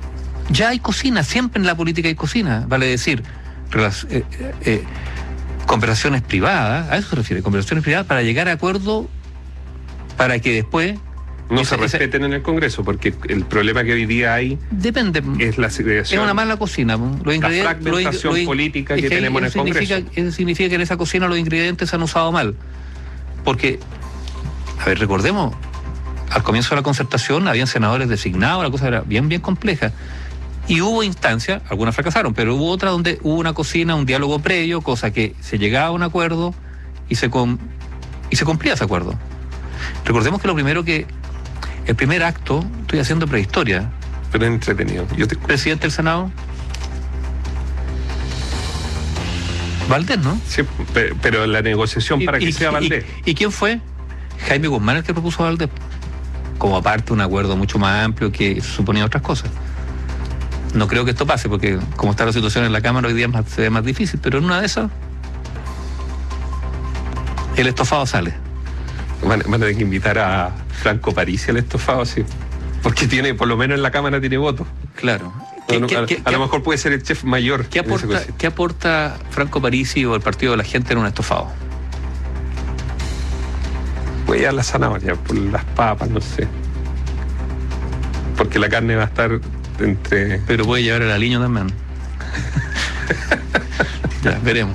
ya hay cocina, siempre en la política hay cocina, vale decir, eh, eh, conversaciones privadas, a eso se refiere, conversaciones privadas para llegar a acuerdo para que después no esa, se respeten esa, en el Congreso, porque el problema que hoy día hay depende, es la segregación. Es una mala cocina. Los la fragmentación los, política que, que tenemos en el Congreso. Eso significa que en esa cocina los ingredientes se han usado mal. Porque, a ver, recordemos, al comienzo de la concertación habían senadores designados, la cosa era bien, bien compleja. Y hubo instancias, algunas fracasaron, pero hubo otras donde hubo una cocina, un diálogo previo, cosa que se llegaba a un acuerdo y se, com, y se cumplía ese acuerdo. Recordemos que lo primero que el primer acto, estoy haciendo prehistoria. Pero es entretenido. Yo te... Presidente del Senado. Valdés, ¿no? Sí, pero la negociación y, para y, que sea Valdés. Y, ¿Y quién fue? Jaime Guzmán el que propuso a Valdés. Como aparte un acuerdo mucho más amplio que suponía otras cosas. No creo que esto pase, porque como está la situación en la Cámara hoy día más, se ve más difícil, pero en una de esas el estofado sale. Van, van a tener que invitar a Franco Parisi al estofado, sí. Porque tiene, por lo menos en la Cámara tiene votos. Claro. ¿Qué, ¿Qué, a, qué, a lo mejor puede ser el chef mayor. ¿Qué aporta, ¿qué aporta Franco Parisi o el Partido de la Gente en un estofado? Voy a la zanahoria, por las papas, no sé. Porque la carne va a estar entre... Pero puede llevar el aliño también. Ya, veremos.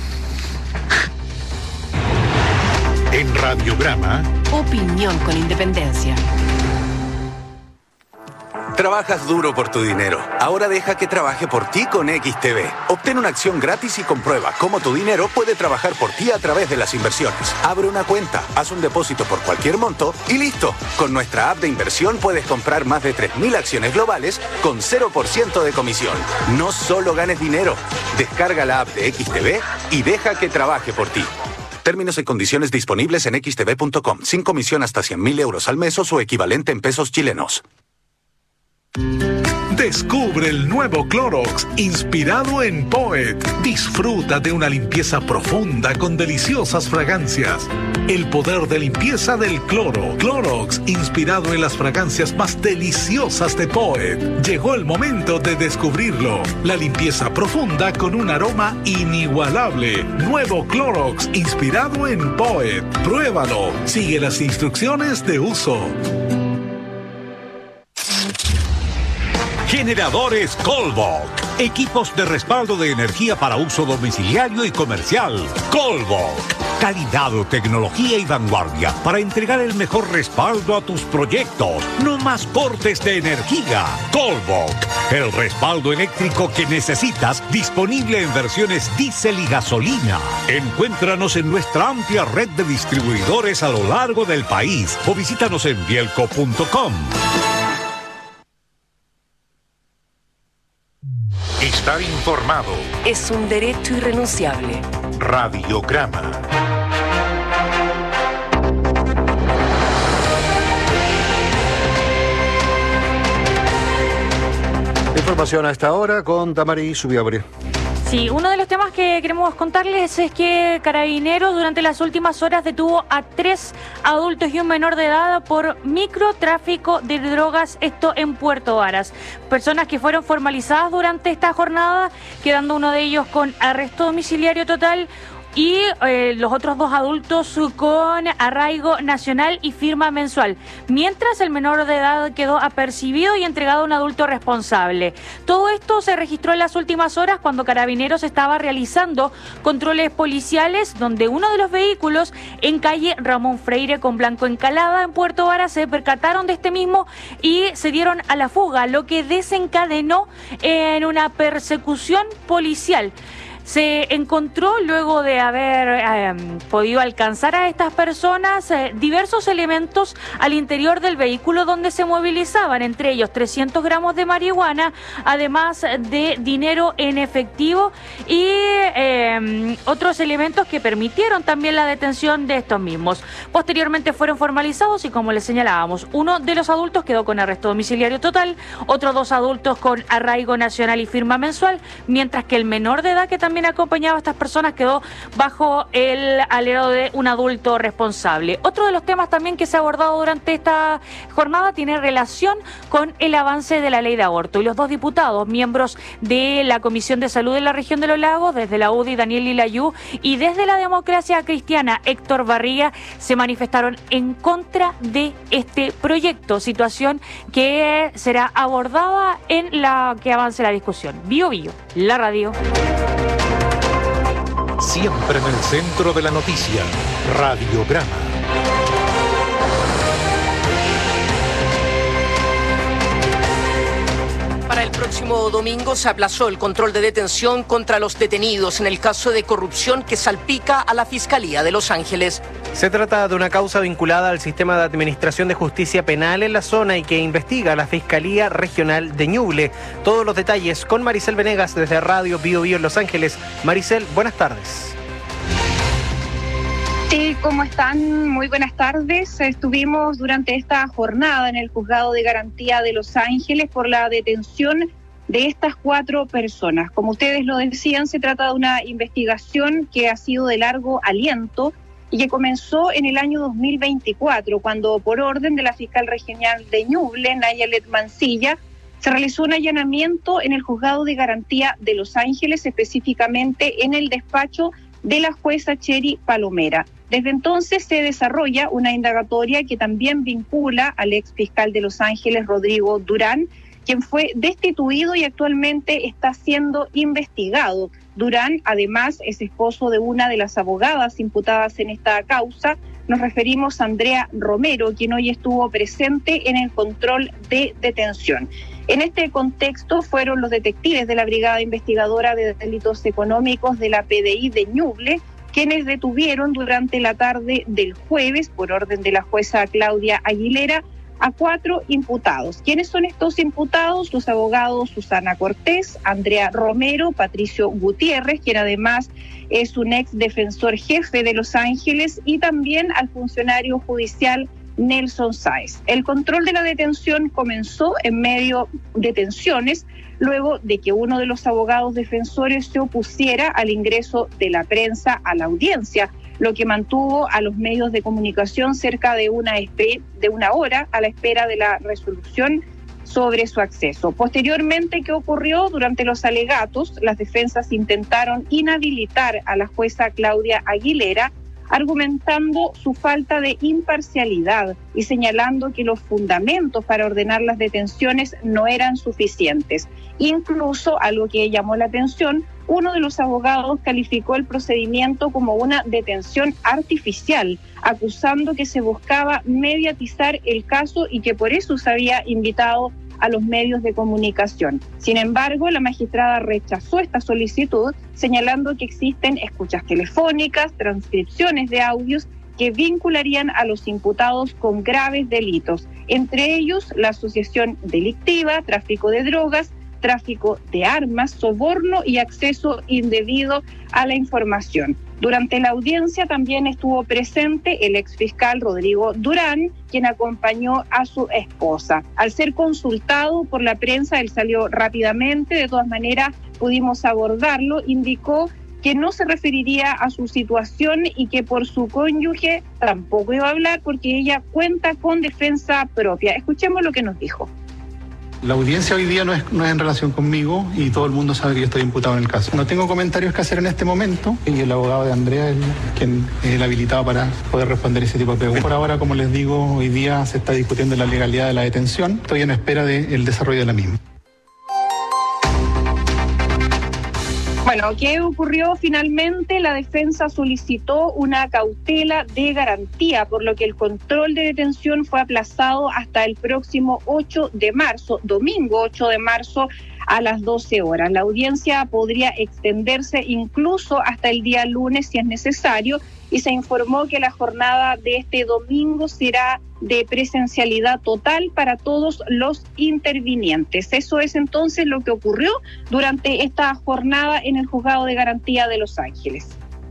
En Radiograma, opinión con independencia. Trabajas duro por tu dinero. Ahora deja que trabaje por ti con X T B. Obtén una acción gratis y comprueba cómo tu dinero puede trabajar por ti a través de las inversiones. Abre una cuenta, haz un depósito por cualquier monto y listo. Con nuestra app de inversión puedes comprar más de tres mil acciones globales con cero por ciento de comisión. No solo ganes dinero. Descarga la app de X T B y deja que trabaje por ti. Términos y condiciones disponibles en x t b punto com. Sin comisión hasta cien mil euros al mes o su equivalente en pesos chilenos. Descubre el nuevo Clorox inspirado en Poet. Disfruta de una limpieza profunda con deliciosas fragancias. El poder de limpieza del cloro. Clorox inspirado en las fragancias más deliciosas de Poet. Llegó el momento de descubrirlo. La limpieza profunda con un aroma inigualable. Nuevo Clorox inspirado en Poet. Pruébalo. Sigue las instrucciones de uso. Generadores Colbok. Equipos de respaldo de energía para uso domiciliario y comercial. Colbok. Calidad, tecnología y vanguardia para entregar el mejor respaldo a tus proyectos. No más cortes de energía. Colbok. El respaldo eléctrico que necesitas, disponible en versiones diésel y gasolina. Encuéntranos en nuestra amplia red de distribuidores a lo largo del país o visítanos en bielco punto com. Estar informado es un derecho irrenunciable. Radiograma. Información a esta hora con Tamari Subiabre. Sí, uno de los temas que queremos contarles es que Carabineros durante las últimas horas detuvo a tres adultos y un menor de edad por microtráfico de drogas, esto en Puerto Varas. Personas que fueron formalizadas durante esta jornada, quedando uno de ellos con arresto domiciliario total, y eh, los otros dos adultos con arraigo nacional y firma mensual, mientras el menor de edad quedó apercibido y entregado a un adulto responsable. Todo esto se registró en las últimas horas cuando Carabineros estaba realizando controles policiales, donde uno de los vehículos en calle Ramón Freire con Blanco Encalada en Puerto Varas se percataron de este mismo y se dieron a la fuga, lo que desencadenó en una persecución policial. Se encontró, luego de haber eh, podido alcanzar a estas personas, eh, diversos elementos al interior del vehículo donde se movilizaban, entre ellos trescientos gramos de marihuana, además de dinero en efectivo y eh, otros elementos que permitieron también la detención de estos mismos. Posteriormente fueron formalizados y, como les señalábamos, uno de los adultos quedó con arresto domiciliario total, otros dos adultos con arraigo nacional y firma mensual, mientras que el menor de edad que también acompañaba a estas personas quedó bajo el alero de un adulto responsable. Otro de los temas también que se ha abordado durante esta jornada tiene relación con el avance de la ley de aborto, y los dos diputados, miembros de la Comisión de Salud de la Región de los Lagos, desde la U D I Daniel Lilayú y desde la Democracia Cristiana Héctor Barriga, se manifestaron en contra de este proyecto, situación que será abordada en la que avance la discusión. Bio Bio, la radio. Siempre en el centro de la noticia. Radiograma. Para el próximo domingo se aplazó el control de detención contra los detenidos en el caso de corrupción que salpica a la Fiscalía de Los Ángeles. Se trata de una causa vinculada al sistema de administración de justicia penal en la zona y que investiga la Fiscalía Regional de Ñuble. Todos los detalles con Maricel Venegas desde Radio Bio Bio en Los Ángeles. Maricel, buenas tardes. Sí, ¿cómo están? Muy buenas tardes. Estuvimos durante esta jornada en el Juzgado de Garantía de Los Ángeles por la detención de estas cuatro personas. Como ustedes lo decían, se trata de una investigación que ha sido de largo aliento y que comenzó en el año dos mil veinticuatro, cuando por orden de la fiscal regional de Ñuble, Nayalet Mancilla, se realizó un allanamiento en el Juzgado de Garantía de Los Ángeles, específicamente en el despacho de la jueza Cheri Palomera. Desde entonces se desarrolla una indagatoria que también vincula al ex fiscal de Los Ángeles, Rodrigo Durán, quien fue destituido y actualmente está siendo investigado. Durán, además, es esposo de una de las abogadas imputadas en esta causa. Nos referimos a Andrea Romero, quien hoy estuvo presente en el control de detención. En este contexto fueron los detectives de la Brigada Investigadora de Delitos Económicos de la P D I de Ñuble quienes detuvieron durante la tarde del jueves, por orden de la jueza Claudia Aguilera, a cuatro imputados. ¿Quiénes son estos imputados? Los abogados Susana Cortés, Andrea Romero, Patricio Gutiérrez, quien además es un ex defensor jefe de Los Ángeles, y también al funcionario judicial Nelson Sáez. El control de la detención comenzó en medio de tensiones luego de que uno de los abogados defensores se opusiera al ingreso de la prensa a la audiencia, lo que mantuvo a los medios de comunicación cerca de una, espe- de una hora a la espera de la resolución sobre su acceso. Posteriormente, ¿qué ocurrió? Durante los alegatos, las defensas intentaron inhabilitar a la jueza Claudia Aguilera, argumentando su falta de imparcialidad y señalando que los fundamentos para ordenar las detenciones no eran suficientes. Incluso, algo que llamó la atención, uno de los abogados calificó el procedimiento como una detención artificial, acusando que se buscaba mediatizar el caso y que por eso se había invitado a los medios de comunicación. Sin embargo, la magistrada rechazó esta solicitud, señalando que existen escuchas telefónicas, transcripciones de audios que vincularían a los imputados con graves delitos, entre ellos la asociación delictiva, tráfico de drogas, tráfico de armas, soborno y acceso indebido a la información. Durante la audiencia también estuvo presente el exfiscal Rodrigo Durán, quien acompañó a su esposa. Al ser consultado por la prensa, él salió rápidamente, de todas maneras pudimos abordarlo, indicó que no se referiría a su situación y que por su cónyuge tampoco iba a hablar porque ella cuenta con defensa propia. Escuchemos lo que nos dijo. La audiencia hoy día no es, no es en relación conmigo y todo el mundo sabe que yo estoy imputado en el caso. No tengo comentarios que hacer en este momento y el abogado de Andrea es quien es el habilitado para poder responder ese tipo de preguntas. Por ahora, como les digo, hoy día se está discutiendo la legalidad de la detención. Estoy en espera del desarrollo de la misma. Bueno, ¿qué ocurrió? Finalmente la defensa solicitó una cautela de garantía, por lo que el control de detención fue aplazado hasta el próximo ocho de marzo, domingo ocho de marzo a las doce horas. La audiencia podría extenderse incluso hasta el día lunes si es necesario, y se informó que la jornada de este domingo será de presencialidad total para todos los intervinientes. Eso es entonces lo que ocurrió durante esta jornada en el Juzgado de Garantía de Los Ángeles.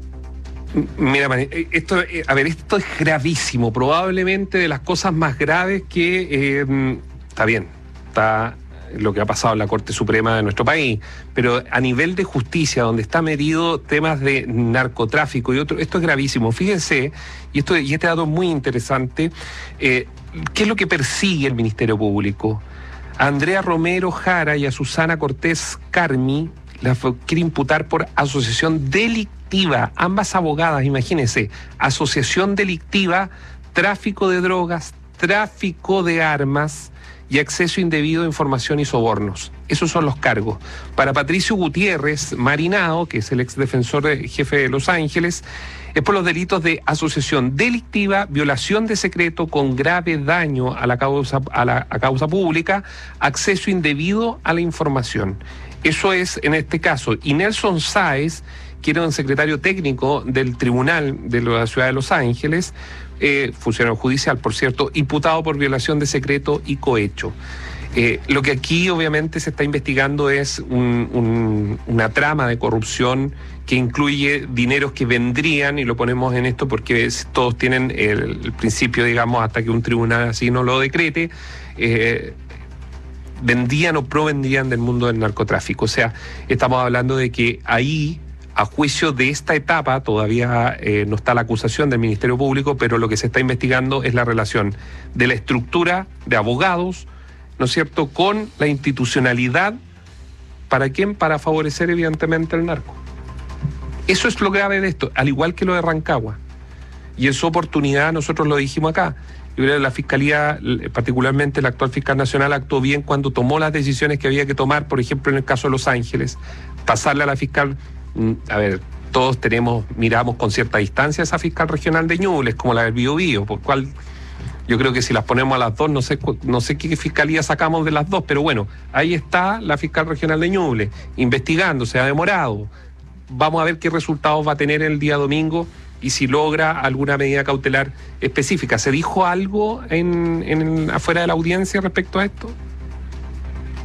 Mira, esto, a ver, esto es gravísimo, probablemente de las cosas más graves que eh, está bien, está lo que ha pasado en la Corte Suprema de nuestro país, pero a nivel de justicia, donde está medido temas de narcotráfico y otro, esto es gravísimo. Fíjense, y esto y este dato es muy interesante, eh, ¿qué es lo que persigue el Ministerio Público? A Andrea Romero Jara y a Susana Cortés Carmi la quiere imputar por asociación delictiva, ambas abogadas, imagínense, asociación delictiva, tráfico de drogas, tráfico de armas y acceso indebido a información y sobornos. Esos son los cargos. Para Patricio Gutiérrez Marinao, que es el exdefensor de jefe de Los Ángeles, es por los delitos de asociación delictiva, violación de secreto con grave daño a la causa, a la a causa pública, acceso indebido a la información. Eso es en este caso. Y Nelson Sáez, que era un secretario técnico del Tribunal de la Ciudad de Los Ángeles, Eh, funcionario judicial, por cierto, imputado por violación de secreto y cohecho. Eh, lo que aquí obviamente se está investigando es un, un, una trama de corrupción que incluye dineros que vendrían, y lo ponemos en esto porque es, todos tienen el, el principio, digamos, hasta que un tribunal así no lo decrete, eh, vendían o provendrían del mundo del narcotráfico. O sea, estamos hablando de que ahí, a juicio de esta etapa, todavía eh, no está la acusación del Ministerio Público, pero lo que se está investigando es la relación de la estructura de abogados, ¿no es cierto?, con la institucionalidad. ¿Para quién? Para favorecer evidentemente el narco. Eso es lo grave de esto, al igual que lo de Rancagua. Y en su oportunidad nosotros lo dijimos acá. Yo creo que la Fiscalía, particularmente el actual fiscal nacional, actuó bien cuando tomó las decisiones que había que tomar, por ejemplo, en el caso de Los Ángeles, pasarle a la fiscal. A ver, todos tenemos, miramos con cierta distancia a esa fiscal regional de Ñuble, como la del Bío Bío, por cual yo creo que si las ponemos a las dos, no sé, no sé qué fiscalía sacamos de las dos, pero bueno, ahí está la fiscal regional de Ñuble, investigando, se ha demorado. Vamos a ver qué resultados va a tener el día domingo y si logra alguna medida cautelar específica. ¿Se dijo algo en, en afuera de la audiencia respecto a esto?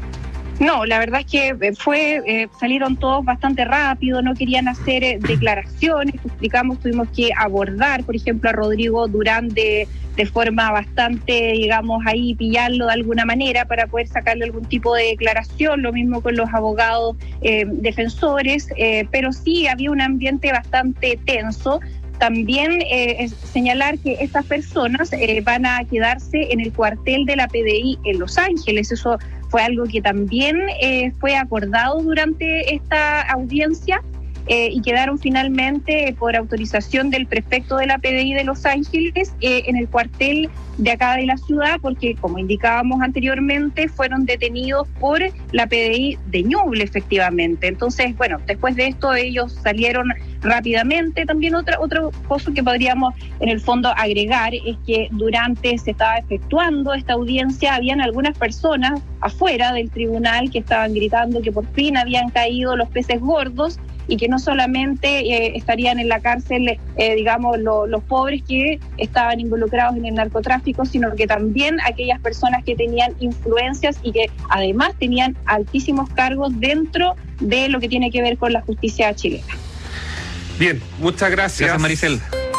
No, la verdad es que fue eh, salieron todos bastante rápido, no querían hacer eh, declaraciones, explicamos, tuvimos que abordar, por ejemplo, a Rodrigo Durán de, de forma bastante, digamos, ahí pillarlo de alguna manera para poder sacarle algún tipo de declaración, lo mismo con los abogados eh, defensores, eh, pero sí había un ambiente bastante tenso. También eh, es señalar que estas personas eh, van a quedarse en el cuartel de la P D I en Los Ángeles. Eso fue algo que también eh, fue acordado durante esta audiencia eh, y quedaron finalmente por autorización del prefecto de la P D I de Los Ángeles eh, en el cuartel de acá de la ciudad, porque como indicábamos anteriormente, fueron detenidos por la P D I de Ñuble, efectivamente. Entonces, bueno, después de esto ellos salieron rápidamente. También otra, otro cosa que podríamos en el fondo agregar es que durante se estaba efectuando esta audiencia, habían algunas personas afuera del tribunal que estaban gritando que por fin habían caído los peces gordos y que no solamente eh, estarían en la cárcel, eh, digamos, lo, los pobres que estaban involucrados en el narcotráfico, sino que también aquellas personas que tenían influencias y que además tenían altísimos cargos dentro de lo que tiene que ver con la justicia chilena. Bien, muchas gracias. Gracias, Maricel.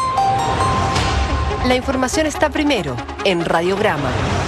La información está primero en Radiograma.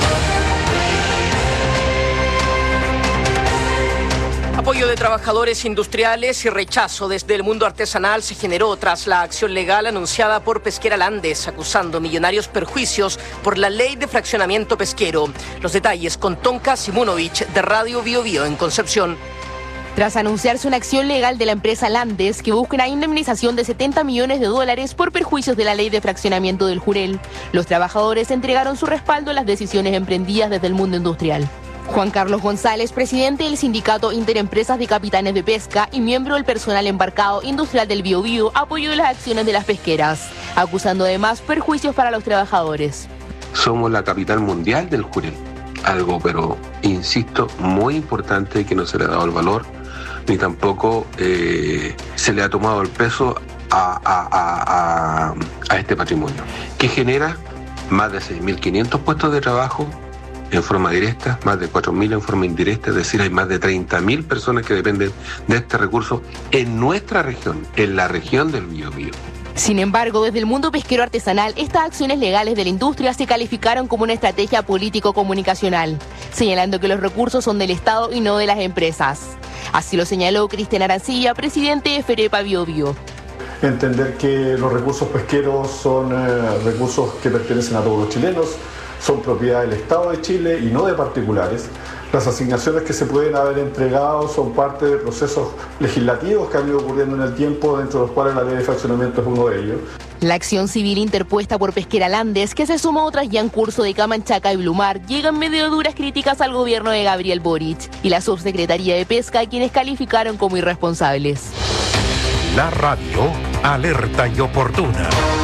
Apoyo de trabajadores industriales y rechazo desde el mundo artesanal se generó tras la acción legal anunciada por Pesquera Landes, acusando millonarios perjuicios por la ley de fraccionamiento pesquero. Los detalles con Tonka Simunovich de Radio Bio Bio en Concepción. Tras anunciarse una acción legal de la empresa Landes que busca una indemnización de setenta millones de dólares por perjuicios de la ley de fraccionamiento del Jurel, los trabajadores entregaron su respaldo a las decisiones emprendidas desde el mundo industrial. Juan Carlos González, presidente del sindicato Interempresas de Capitanes de Pesca y miembro del personal embarcado industrial del Bio Bio, apoyó las acciones de las pesqueras, acusando además perjuicios para los trabajadores. Somos la capital mundial del Jurel, algo pero, insisto, muy importante que no se le ha dado el valor ni tampoco eh, se le ha tomado el peso a, a, a, a, a este patrimonio, que genera más de seis mil quinientos puestos de trabajo en forma directa, más de cuatro mil en forma indirecta, es decir, hay más de treinta mil personas que dependen de este recurso en nuestra región, en la región del Bio Bio. Sin embargo, desde el mundo pesquero artesanal, estas acciones legales de la industria se calificaron como una estrategia político-comunicacional, señalando que los recursos son del Estado y no de las empresas. Así lo señaló Cristian Arancilla, presidente de Ferepa Bio Bio. Entender que los recursos pesqueros son eh, recursos que pertenecen a todos los chilenos, son propiedad del Estado de Chile y no de particulares. Las asignaciones que se pueden haber entregado son parte de procesos legislativos que han ido ocurriendo en el tiempo, dentro de los cuales la ley de fraccionamiento es uno de ellos. La acción civil interpuesta por Pesquera Landes, que se suma a otras ya en curso de Camanchaca y Blumar, llega en medio de duras críticas al gobierno de Gabriel Boric y la subsecretaría de Pesca, quienes calificaron como irresponsables. La radio, alerta y oportuna.